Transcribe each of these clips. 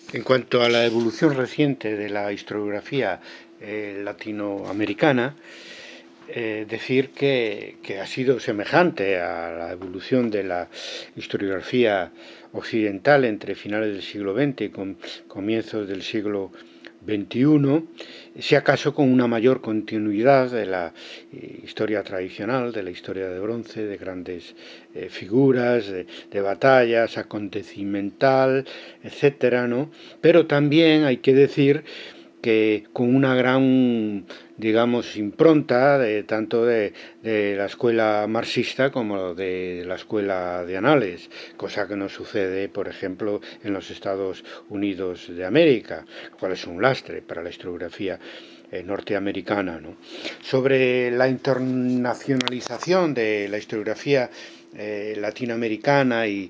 En cuanto a la evolución reciente de la historiografía latinoamericana, decir que ha sido semejante a la evolución de la historiografía occidental entre finales del siglo XX y comienzos del siglo XXI, si acaso con una mayor continuidad de la historia tradicional, de la historia de bronce, de grandes figuras, de batallas, acontecimental, etcétera, ¿no? Pero también hay que decir que con una gran, digamos, impronta tanto de la escuela marxista como de la escuela de Anales, cosa que no sucede, por ejemplo, en los Estados Unidos de América, lo cual es un lastre para la historiografía norteamericana, ¿no? Sobre la internacionalización de la historiografía latinoamericana y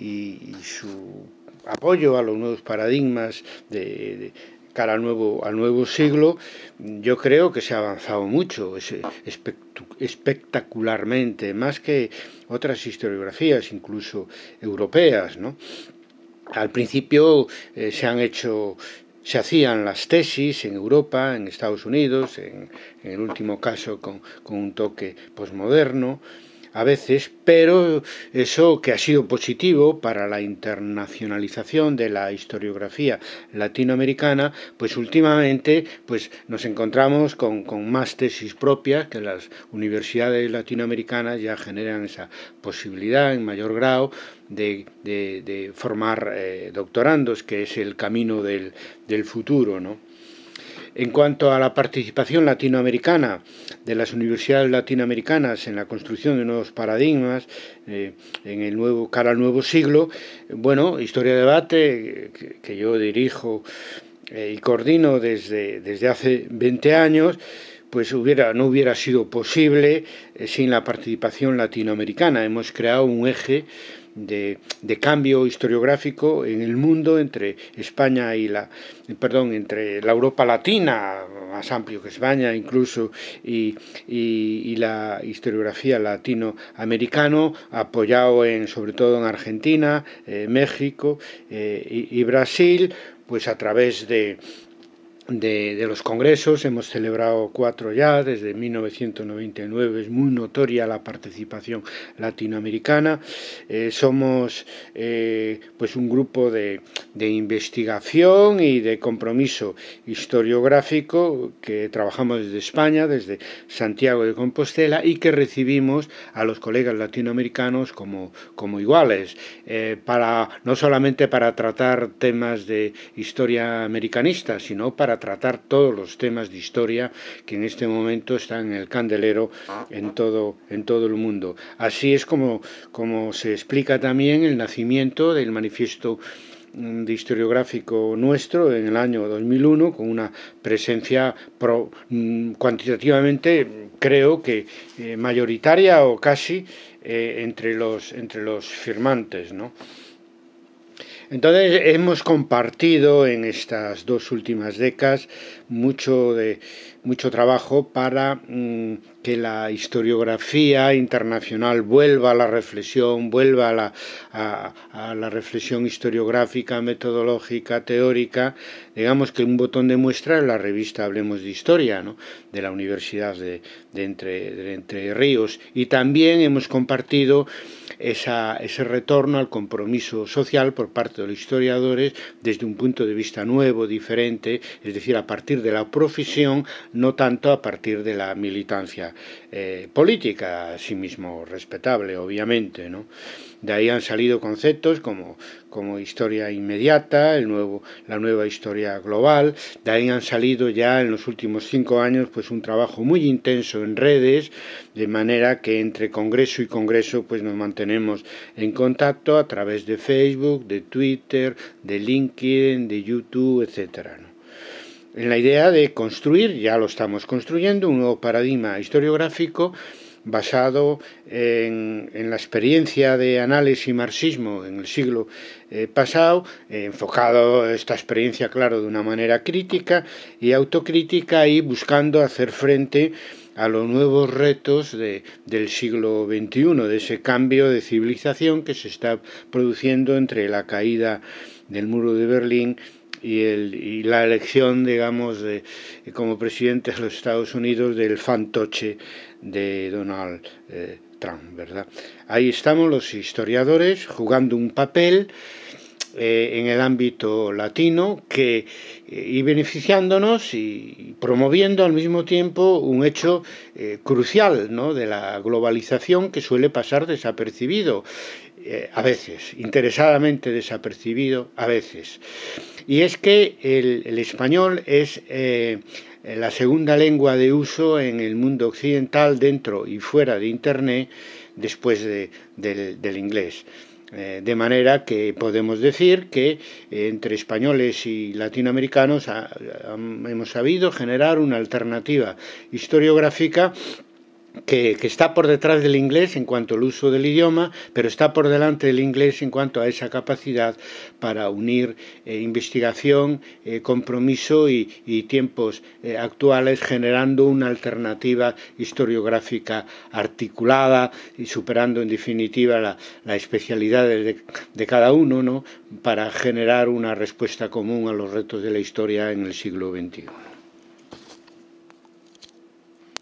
su apoyo a los nuevos paradigmas de cara al nuevo siglo, yo creo que se ha avanzado mucho, espectacularmente, más que otras historiografías, incluso europeas, ¿no? Al principio se hacían las tesis en Europa, en Estados Unidos, en el último caso con un toque posmoderno, a veces, pero eso que ha sido positivo para la internacionalización de la historiografía latinoamericana, pues últimamente pues nos encontramos con más tesis propias, que las universidades latinoamericanas ya generan esa posibilidad en mayor grado de formar doctorandos, que es el camino del futuro, ¿no? En cuanto a la participación latinoamericana de las universidades latinoamericanas en la construcción de nuevos paradigmas cara al nuevo siglo, bueno, Historia de Debate, que yo dirijo y coordino desde hace 20 años, pues no hubiera sido posible sin la participación latinoamericana. Hemos creado un eje de cambio historiográfico en el mundo entre España entre la Europa latina, más amplio que España incluso, y la historiografía latinoamericana, apoyado sobre todo en Argentina, México y Brasil, pues a través de los congresos. Hemos celebrado 4 ya desde 1999. Es muy notoria la participación latinoamericana. Somos pues un grupo de investigación y de compromiso historiográfico que trabajamos desde España, desde Santiago de Compostela, y que recibimos a los colegas latinoamericanos como iguales, no solamente para tratar temas de historia americanista, sino para tratar todos los temas de historia que en este momento están en el candelero en todo el mundo. Así es como se explica también el nacimiento del manifiesto de historiográfico nuestro en el año 2001, con una presencia cuantitativamente, creo que mayoritaria o casi entre los firmantes, ¿no? Entonces hemos compartido en estas 2 últimas décadas mucho trabajo para que la historiografía internacional vuelva a la reflexión, vuelva a la reflexión historiográfica, metodológica, teórica. Digamos que un botón de muestra es la revista Hablemos de Historia, ¿no?, de la Universidad de Entre Ríos. Y también hemos compartido ese retorno al compromiso social por parte de los historiadores desde un punto de vista nuevo, diferente, es decir, a partir de la profesión, no tanto a partir de la militancia política, asimismo respetable, obviamente, ¿no? De ahí han salido conceptos como historia inmediata, la nueva historia global. De ahí han salido ya en los últimos 5 años pues un trabajo muy intenso en redes, de manera que entre congreso y congreso pues nos mantenemos en contacto a través de Facebook, de Twitter, de LinkedIn, de YouTube, etcétera, ¿no? En la idea de construir, ya lo estamos construyendo, un nuevo paradigma historiográfico basado en la experiencia de Anales y marxismo en el siglo pasado, enfocado esta experiencia, claro, de una manera crítica y autocrítica, y buscando hacer frente a los nuevos retos del siglo XXI, de ese cambio de civilización que se está produciendo entre la caída del muro de Berlín y la elección, digamos, como presidente de los Estados Unidos del fantoche de Donald Trump, ¿verdad? Ahí estamos los historiadores jugando un papel en el ámbito latino y beneficiándonos y promoviendo al mismo tiempo un hecho crucial, ¿no?, de la globalización, que suele pasar desapercibido, a veces, interesadamente desapercibido a veces. Y es que el español es la segunda lengua de uso en el mundo occidental, dentro y fuera de Internet, después del inglés. De manera que podemos decir que entre españoles y latinoamericanos hemos sabido generar una alternativa historiográfica que está por detrás del inglés en cuanto al uso del idioma, pero está por delante del inglés en cuanto a esa capacidad para unir investigación, compromiso y tiempos actuales, generando una alternativa historiográfica articulada y superando en definitiva la especialidad de cada uno, ¿no?, para generar una respuesta común a los retos de la historia en el siglo XXI.